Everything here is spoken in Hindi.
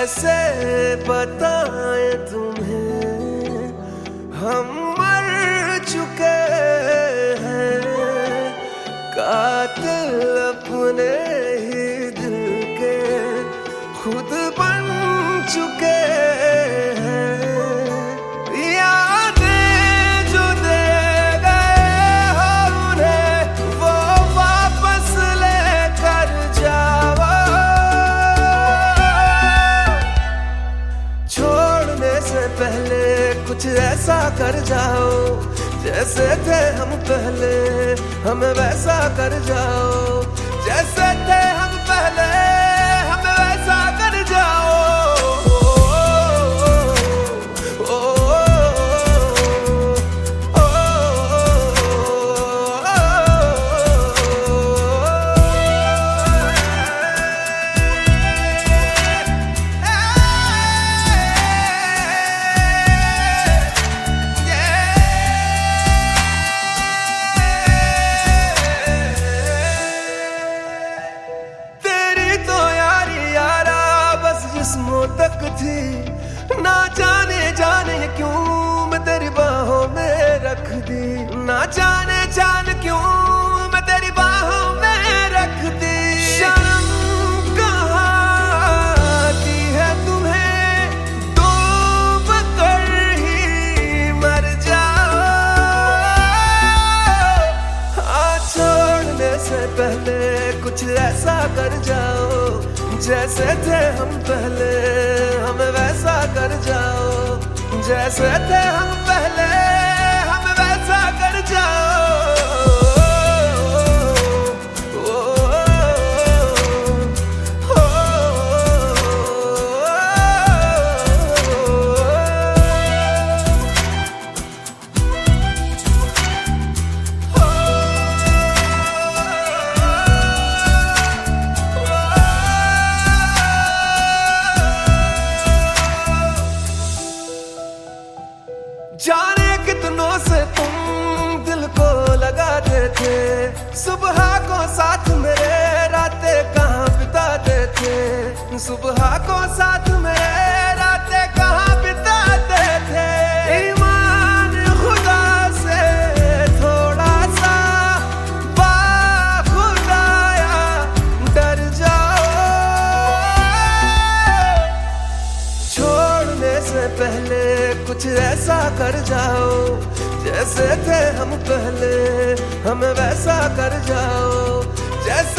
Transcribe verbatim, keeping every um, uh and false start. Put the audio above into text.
कैसे बताएं तुम्हें, हम मर चुके हैं, कातिल अपने ही दिल के खुद बन चुके हैं। यादें जो दे गए हो उन्हें वो वापस लेकर जाओ, छोड़ने से पहले कुछ ऐसा कर जाओ, जैसे थे हम पहले हमें वैसा कर जाओ, जैसे थे हम पहले हमें वैसा कर जाओ। जिस्मों तक थी ना जाने जाने क्यों मैं तेरी बाहों में रख दी, ना जाने जान क्यों मैं तेरी बाहों में रख दी। शर्म कहाँ आती है तुम्हें, डूब कर ही मर जाओ। हाँ, छोड़ने से पहले कुछ ऐसा कर जाओ, जैसे थे हम पहले हमें वैसा कर जाओ, जैसे थे हम पहले हमें वैसा कर जाओ। जाने कितनों से तुम दिल को लगाते थे, सुबह को साथ मेरे रातें कहाँ बिताते थे, सुबह को साथ मेरे रातें कहाँ बिताते थे। ईमान खुदा से थोड़ा सा बाखुदाया डर जाओ, छोड़ने से पहले कुछ ऐसा कर जाओ, जैसे थे हम पहले हमें वैसा कर जाओ, जैसे